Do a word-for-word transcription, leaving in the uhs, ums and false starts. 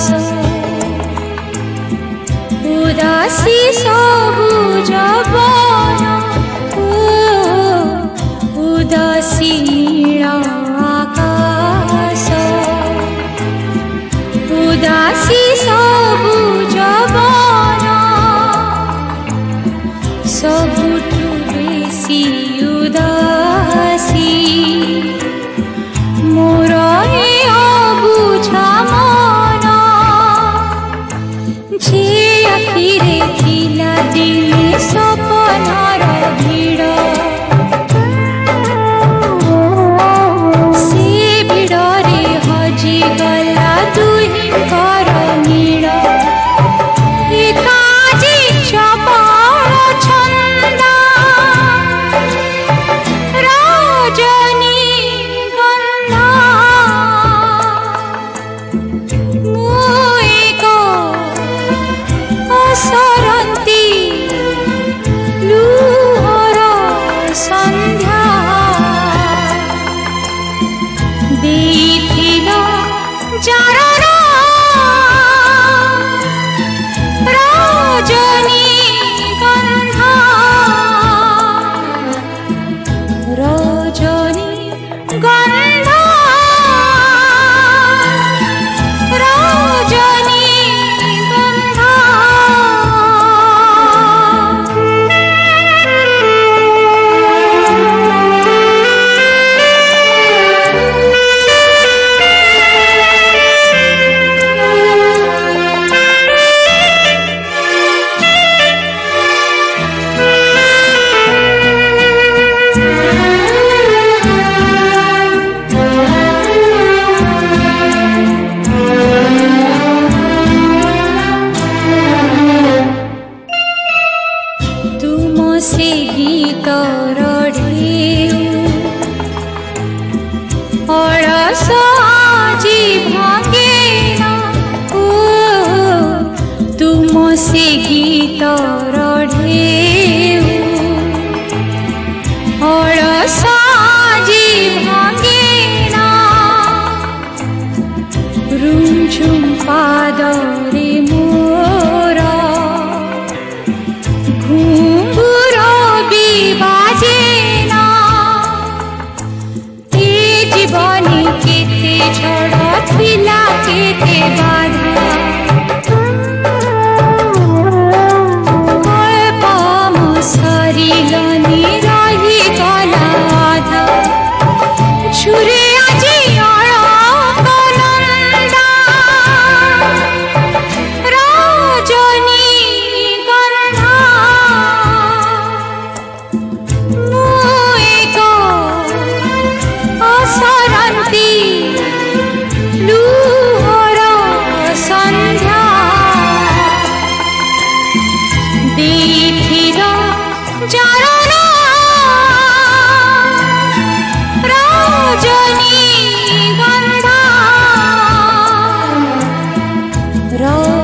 उदासी सबुज बन उदासी नीला आकाश उदासी सबुज बन सबुठु बेसी उदासी मोर ए अबुझा मन जे आखिरे थिला दिने सपनार भिड़ से भिड़रे हजि गला दुहिंकर नीड़ एकाजी चपल छंदा रजनी गंधा सरंती लुहर संध्या देथिल जारर रजनी गंधा रजनी गंधा रजनी से गीत रढ़ेउ अलस आजी भांगेना तुम से गीत रढ़ेउ अलस आजी भांगेना रुमझुम पादरे मोरा बाजेना ए जीवनी केते झड़ थिला केते बाधा कल्पम सरिलनी रही गला आधा छुरे आजी अलकनंदा रजनी गंधा सरंती लुहर संध्या देथिल जारर रजनी गंधा।